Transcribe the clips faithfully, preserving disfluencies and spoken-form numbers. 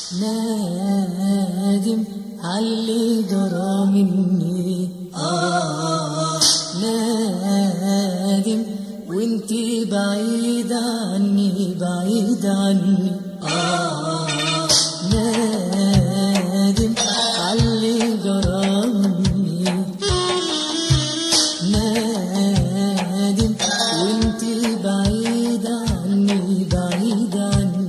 نادم عاللي جرى مني، آه نادم وانتي بعيد عني بعيد عني، آه نادم عاللي جرى مني، نادم وانتي بعيد عني بعيد عني.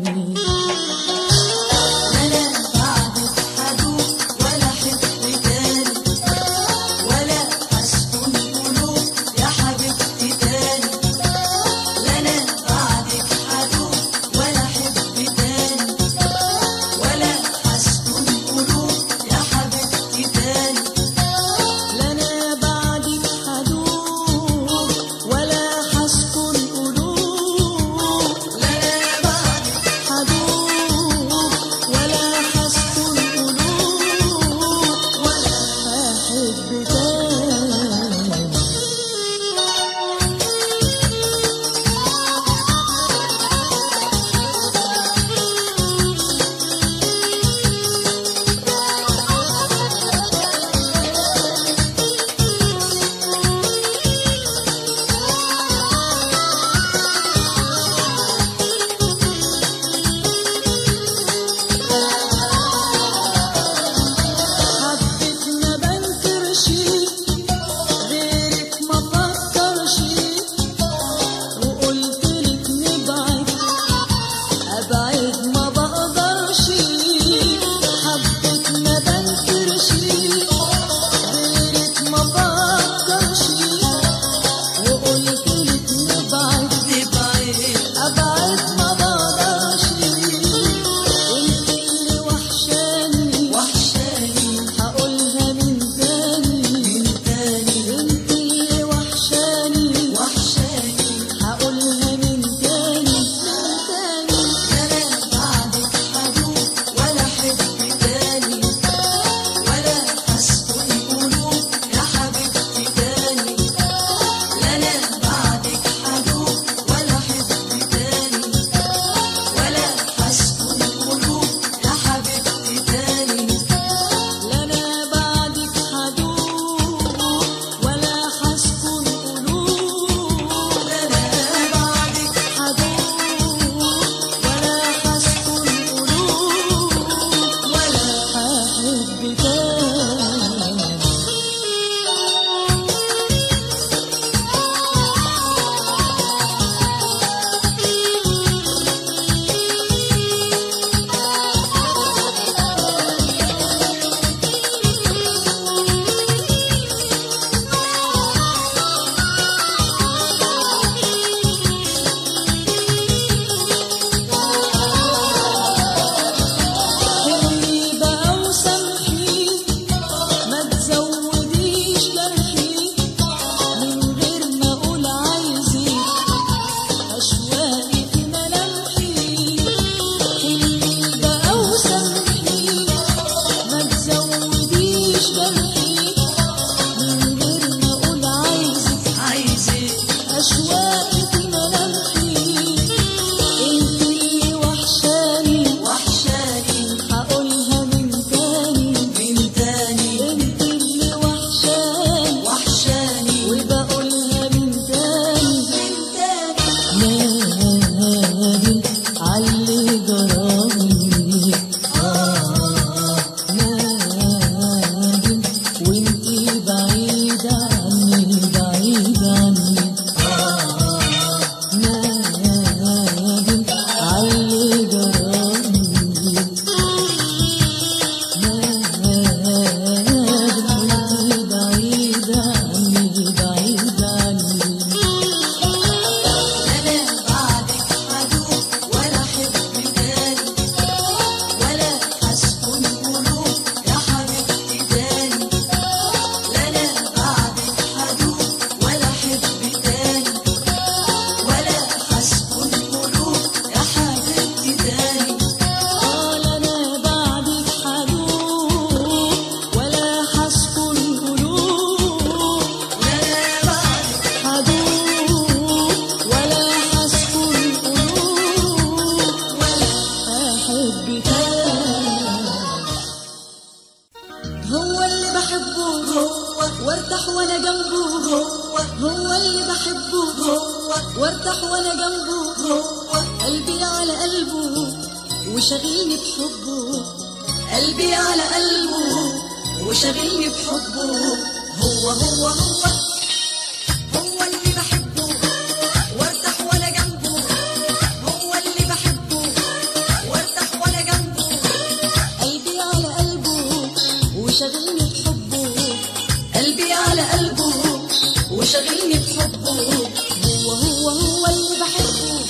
هو وارتاح وانا جنبه هو هو اللي بحبه هو وارتاح وانا جنبه هو قلبي على قلبه وشغلني بحبه قلبي على قلبه وشغلني بحبه هو هو هو هو اللي بحبه وارتاح وانا جنبه هو اللي بحبه وارتاح وانا جنبه قلبي على قلبه وشغلني بحبه قلبي على قلبه وشغلني بحبه هو هو هو اللي بحبه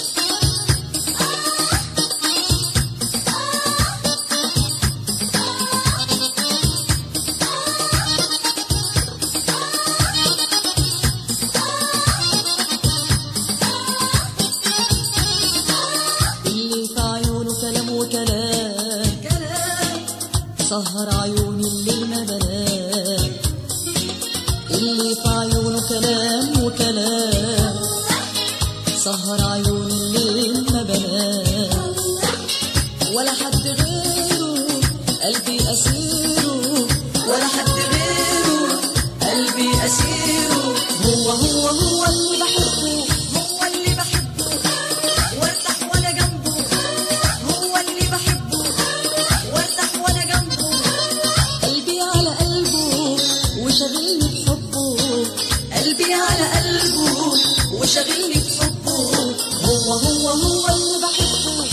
سهر عيوني الليل ما بنام اللي في عيونه كلام وكلام سهر عيوني الليل ما بنام ولا حد غيره قلبي أسيره ولا حد غيره قلبي أسيره هو هو هو اللي بحبه هو اللي بحبه وارتاح وانا جنبه هو اللي بحبه وارتاح وانا جنبه قلبي على قلبه وشغلني بحبه قلبي على قلبه وشغلني بحبه هو هو هو اللي بحبه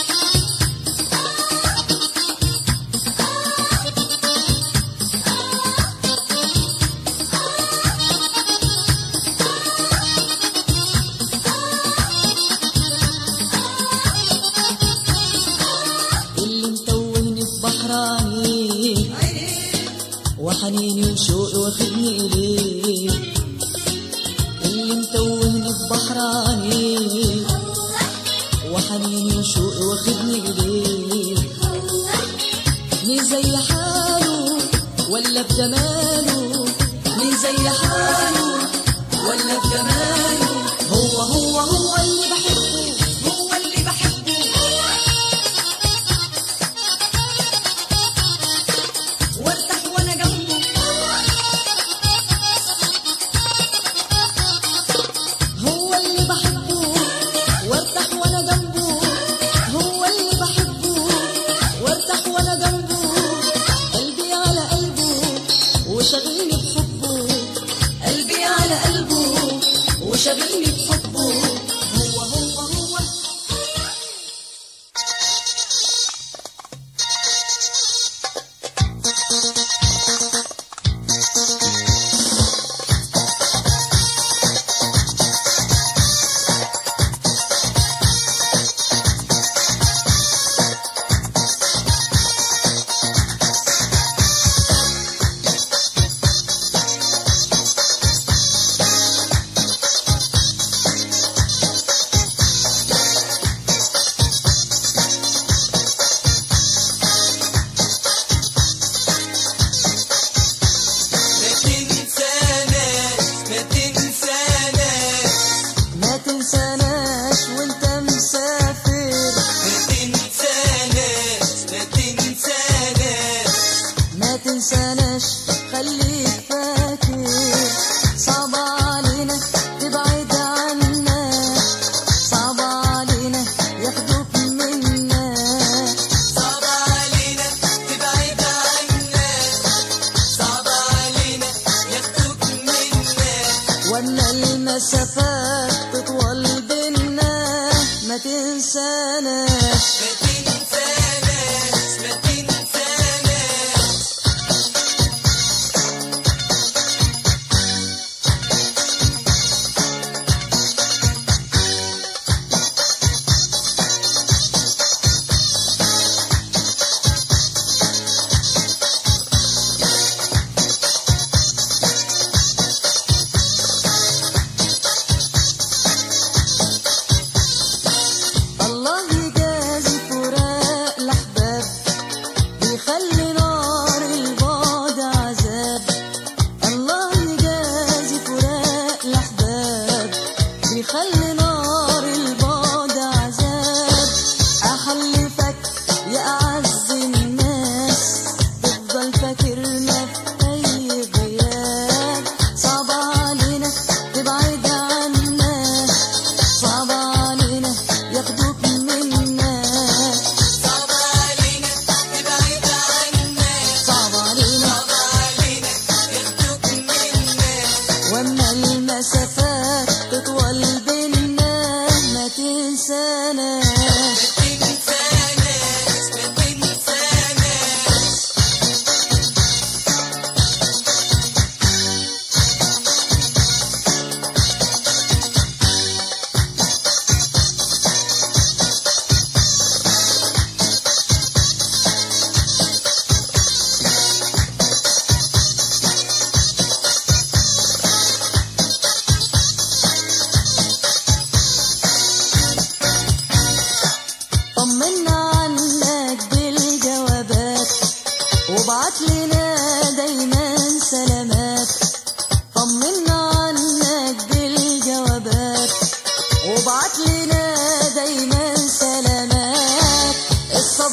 وحنيني وشوقي واخدني إليه اللي متوهني في بحر عينيه وحنيني وشوقي واخدني إليه مين زي حاله ولا بجماله مين زي حاله ولا بجماله هو هو هو اللي بحبه هو اللي بحبه وارتاح وانا جنبه هو اللي بحبه وارتاح وانا جنبه هو اللي بحبه وارتاح وانا جنبه قلبي على قلبه وشغلني بحبه قلبي على قلبه وشغلني بحبه هو هو هو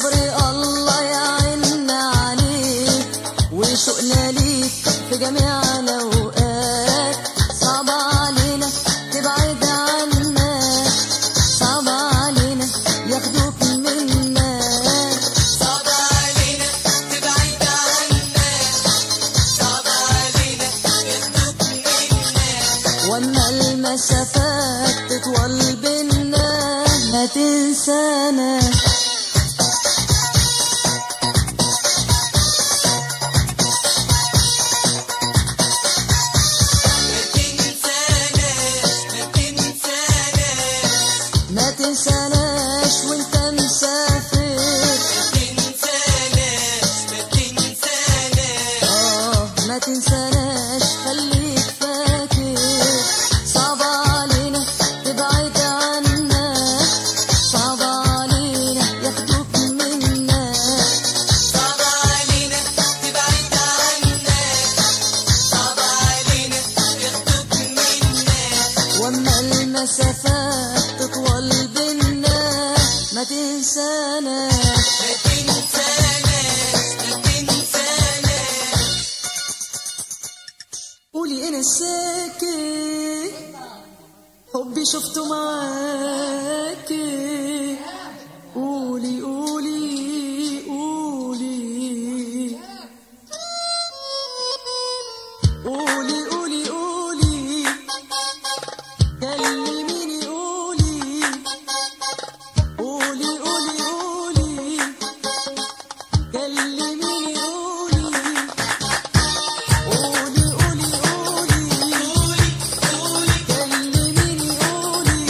صبري الله يعيننا عليك، وشوقنا ليك في جميع الأوقات. صعب علينا تبعد عنا، صعب علينا ياخدوك منا، صعب علينا تبعد عنا، صعب علينا ياخدوك منا. واما المسافات تطول بينا ما تنسانا. ما تنساناش وانت مسافر، ما تنساناش اه ما تنساناش خليك فاكر. صعب علينا تبعد عنا، صعب علينا ياخدوك منا، صعب علينا تبعد عنا، صعب علينا ياخدوك منا. واما المسافات تطول بينا ما تنساناش. ما تنساناش ما تنساناش. قولي انا ساكت حبي شفته معاكي، قولي قولي قولي قولي قولي قولي كلميني قولي قولي قولي قولي كلميني قولي قولي قولي قولي كلميني قولي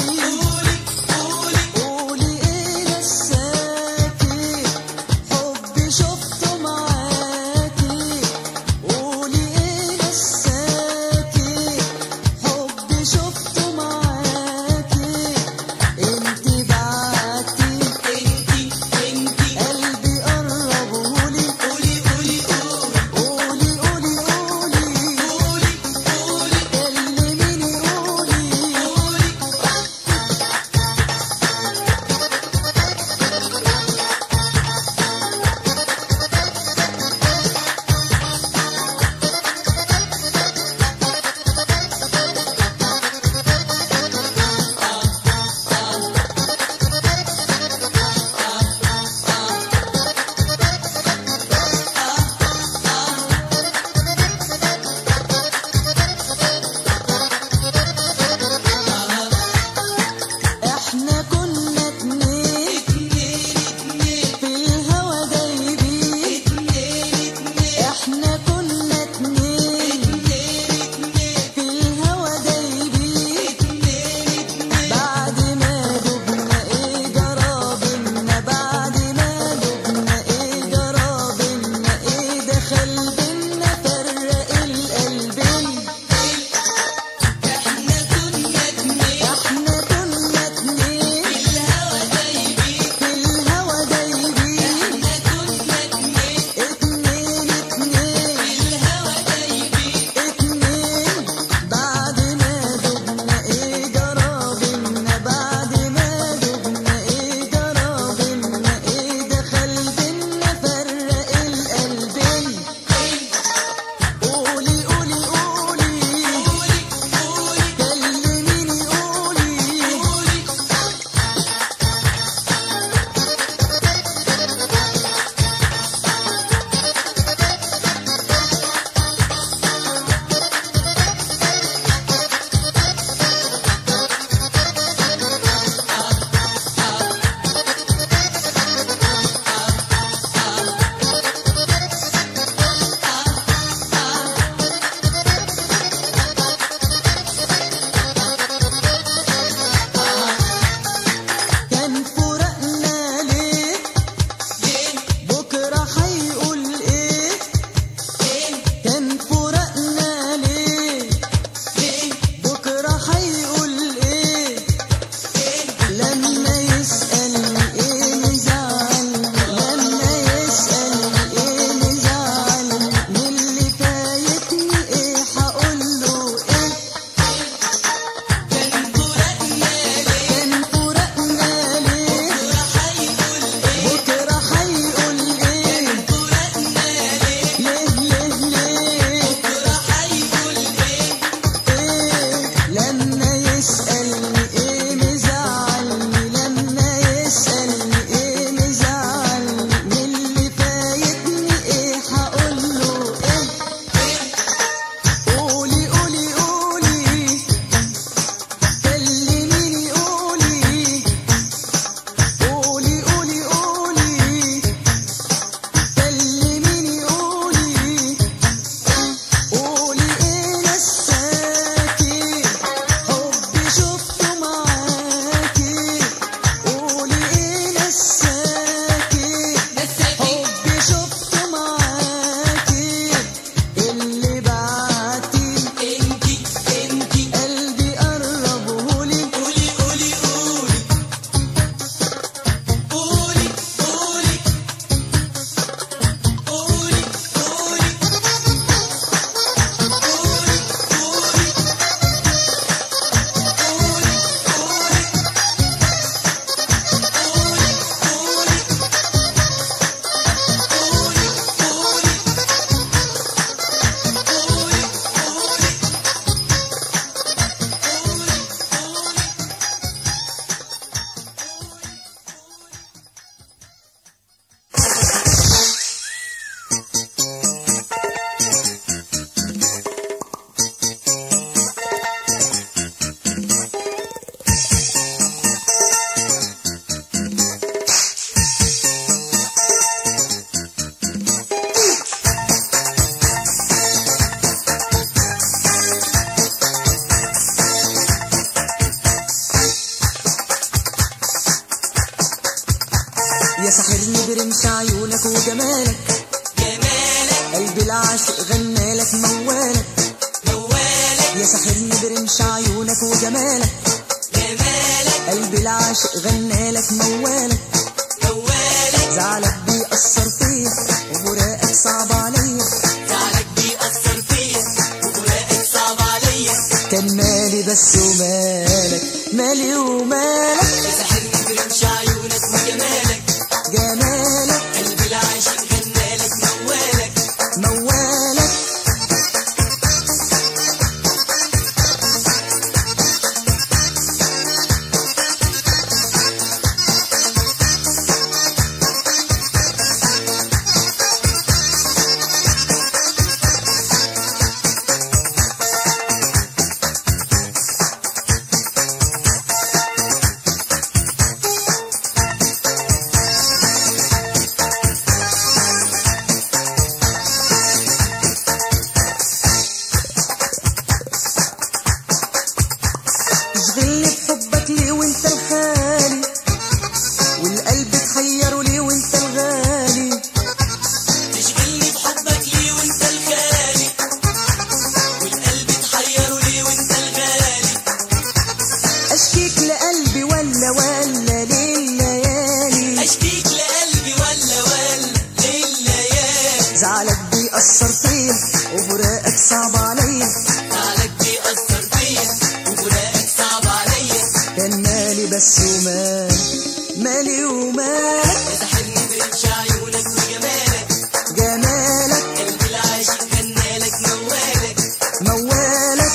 قولي ايه نساكي حبي شفته معاكي، قولي ايه نساكي حبي شفته معاكي. انتي بعتي انتي انتي قلبي قربهولي، عيونك وجمالك، جمالك قلبي العاشق غنالك موالك، موالك يا ساحرني برمش عيونك وجمالك، جمالك قلبي العاشق غنالك موالك، موالك زعلك بيأثر فيا وفراقك صعب عليا، زعلك بيأثر فيا وفراقك صعب عليا، كان مالي بس ومالك، مالي ومالك، ساحرني برمش عيونك وجمالك، جمالك قلبي العاشق غنالك موالك، موالك. تشغلني بحبك ليه وانت الخالي، والقلب تحيره ليه وانت الغالي، تشغلني بحبك ليه وانت الخالي، والقلب تحيره ليه وانت الغالي، اشكيك لقلبي ولا ولا لليالي، اشكيك لقلبي ولا ولا لليالي، زعلك بيأثر فيا وفراقك صعب عليا، زعلك بيأثر فيا وفراقك صعب عليا، كان مالي بس ومالي، مالي ومالك، ساحرني برمش عيونك وجمالك، جمالك قلبي العاشق غنالك موالك، موالك.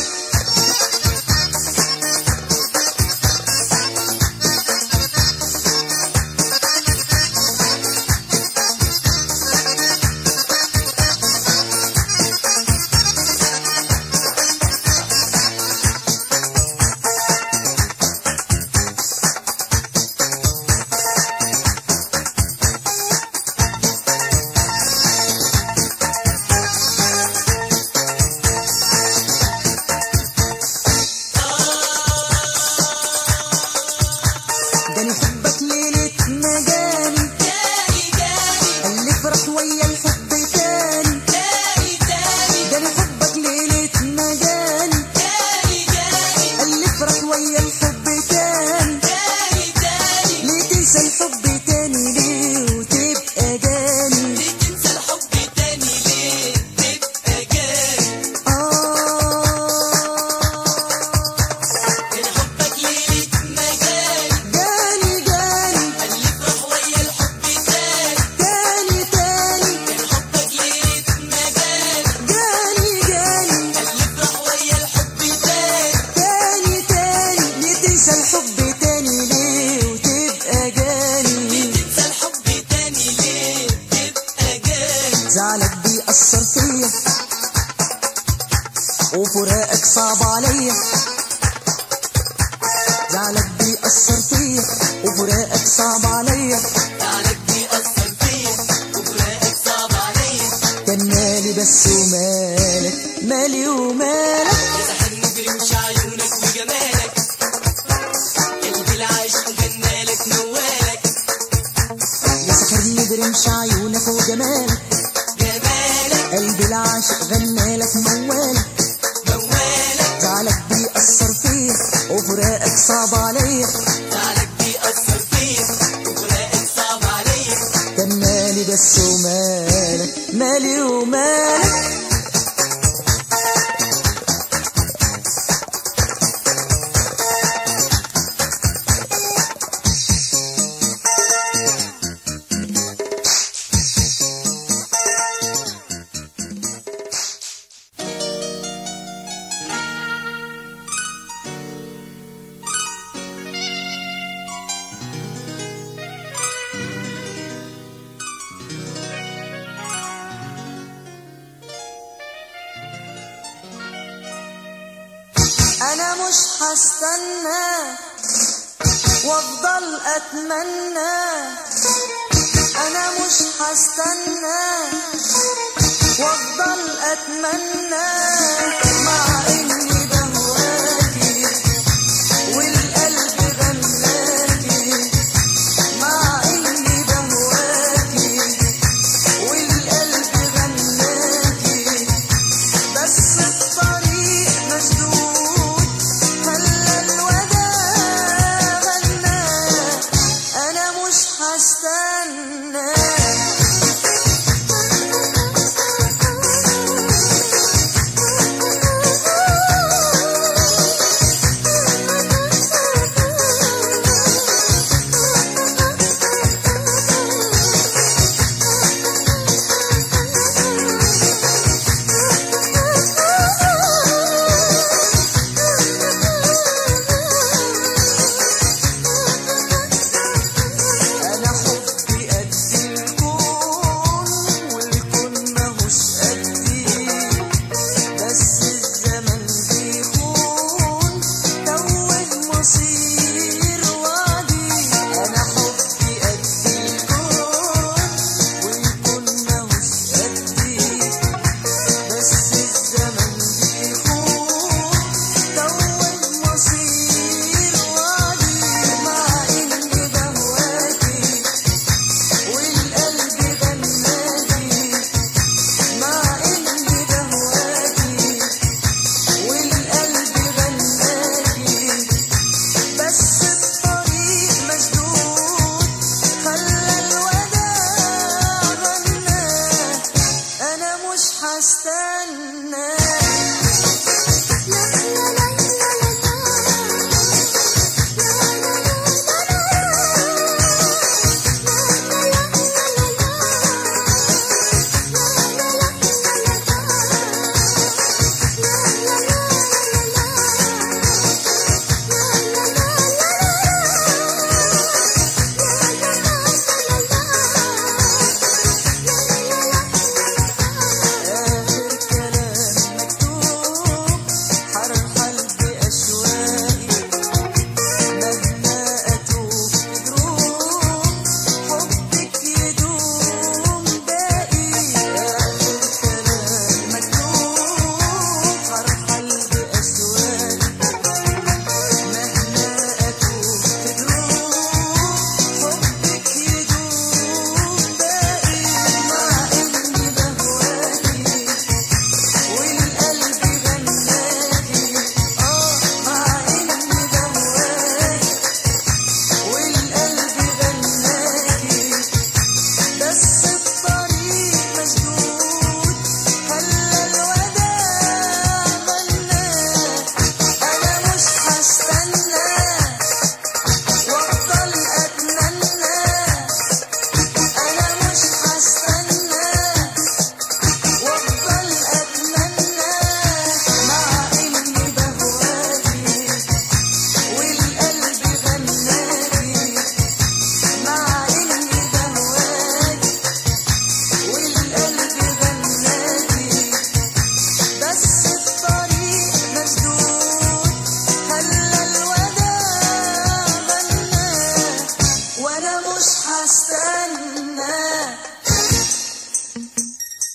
جاني حبك ليلة ما جاني، تاني تاني اللي فرح ويا الحب تاني، تاني تاني جاني حبك ليلة ما جاني، تاني تاني اللي فرح ويا الحب تاني، تاني تاني ليه تنسى الحب تاني ليه وتبقى جاني، ليه تنسى الحب تاني ليه تبقى جاني، آه كان حبك ليلة ما جاني، جاني جاني اللي فرح ويا الحب تاني، تاني تاني كان حبك ليلة ما جاني، جاني جاني اللي فرح ويا الحب تاني، تاني تاني، ليه تنسى الحب تاني ليه وتبقى جاني، تنسى الحب تاني ليه تبقى جاني، زعلك بيأثر فيا وفراقك صعب عليا، زعلك بيأثر فيا وفراقك صعب عليا، زعلك بيأثر فيا وفراقك صعب عليا، كان مالي بس ومالك، مالي ومالك، ساحرني برمش عيونك وجمالك، قلبي العاشق غنالك موالك، يا ساحرني برمش عيونك وجمالك، جمالك قلبي العاشق غنالك موالك، موالك، زعلك بيأثر فيا وفراقك صعب عليا، زعلك بيأثر فيا وفراقك صعب عليا، كان مالي بس ومالك، مالي ومالك. انا مش هستنى وافضل اتمنى، انا مش هستنى وافضل اتمنى، مع اني بهواكي والقلب غلاكي، مع اني بهواكي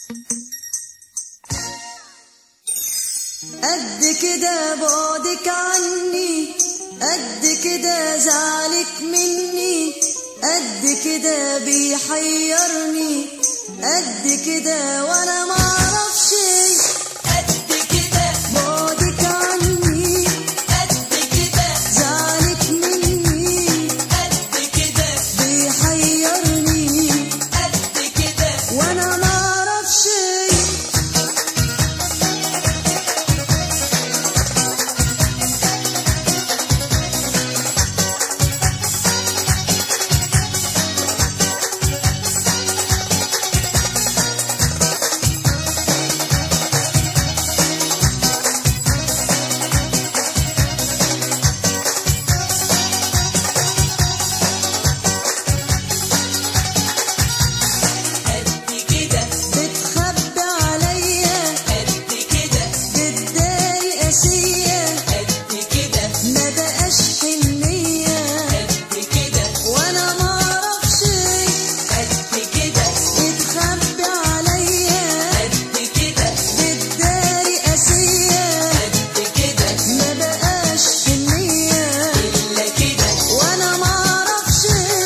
قد كده بعدك عني، قد كده زعلك مني، قد كده بيحيرني، قد كده وانا معرفش. قد كده بعدك عني، قد كده زعلك مني، قد كده بيحيرني، قد كده وانا معرفش. بتخبي عليا، بتداري قاسية، ما بقاش حنية، وانا معرفش. بتخبي عليا، بتداري قاسية، ما بقاش حنية، وانا معرفش.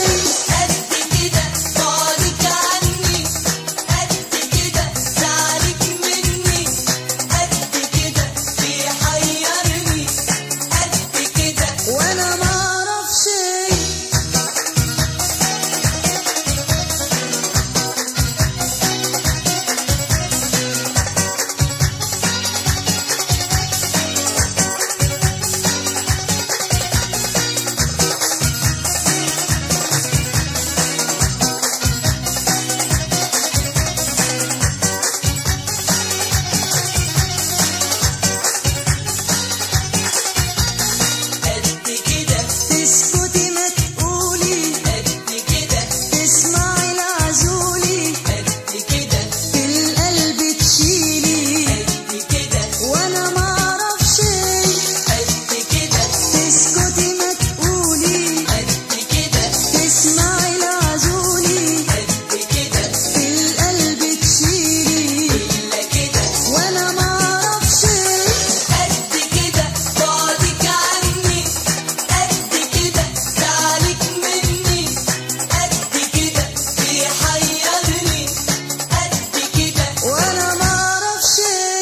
وانا معرفش. تسكتي ما تقولي، تسمعي العزولي، في القلب تشيلي، وانا معرفش. تسكتي ما تقولي، تسمعي العزولي، في القلب تشيلي، وانا معرفش. وانا معرفش.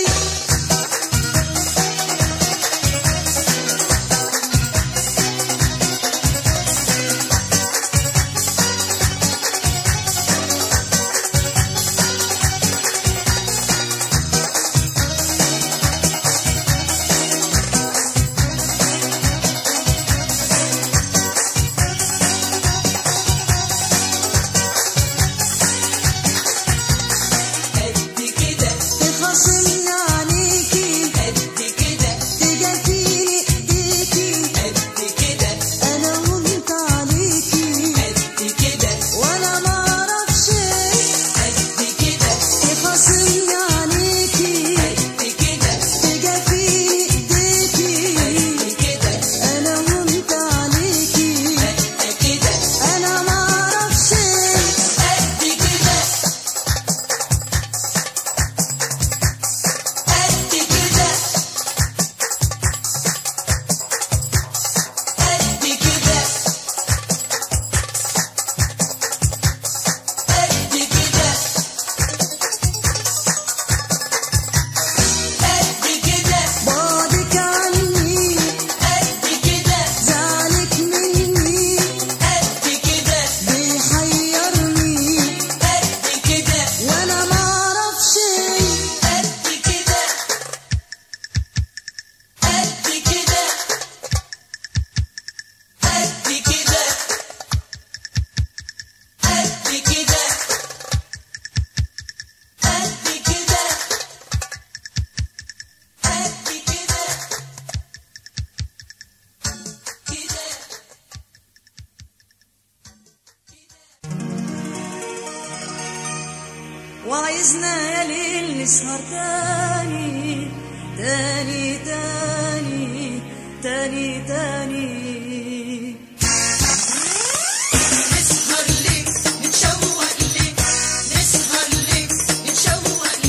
تخاصمني عليكي، تجافيني ايديكي، انا وانت عليكي، وانا معرفش. تخاصمني عليكي، تجافيني ايديكي، انا وانت عليكي، انا معرفش. بعدك عني، زعلك مني، بيحيرني، وانا معرفش. وعايزنا يا ليل نسهر تاني تاني تاني تاني تاني. نسهر ليه نتشوق ليه نسهر ليه نتشوق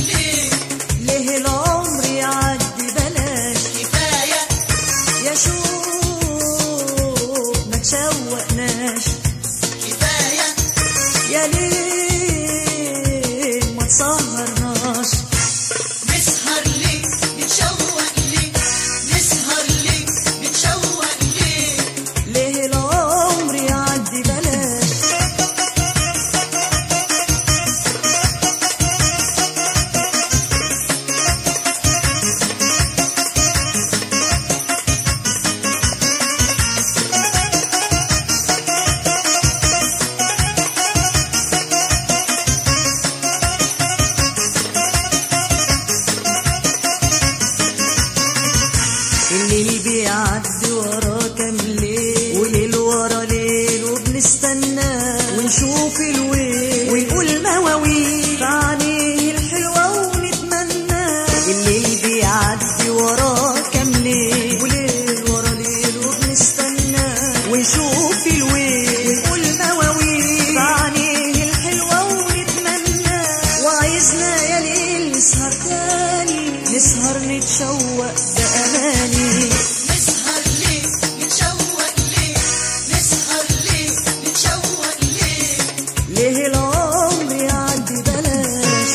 وعايزنا يا ليل نسهر تاني، نسهر نتشوق بأماني. نسهر ليه نتشوق ليه، نسهر ليه نتشوق ليه، ليه العمر يعدي بلاش.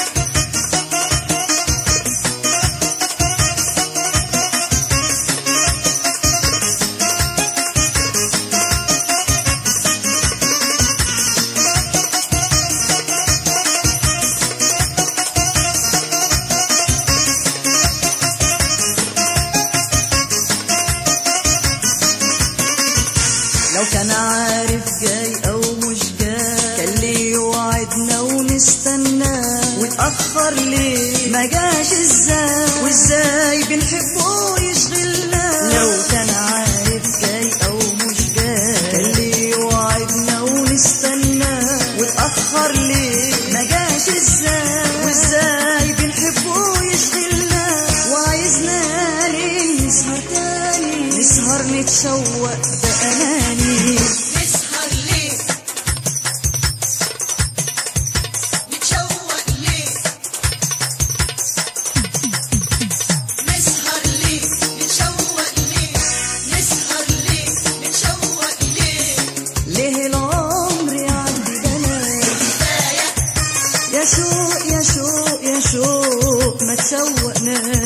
لو كان عارف جاي او مش جاي كان ليه يوعدنا ونستناه، واتأخر ليه ما جاش ازاي، وازاي بنحبه يشغلنا. لو كان عارف جاي او مش جاي كان ليه يوعدنا ونستناه، واتأخر ليه ما جاش ازاي، وازاي بنحبه يشغلنا. وعايزنا ليه نسهر تاني، نسهر نتشوق بأماني. نسهر ليه نتشوق ليه، نسهر ليه نتشوق ليه، نسهر ليه نتشوق ليه، ليه العمر يعدي بلاش. كفاية يا شوق يا شوق يا شوق ما تشوقناش.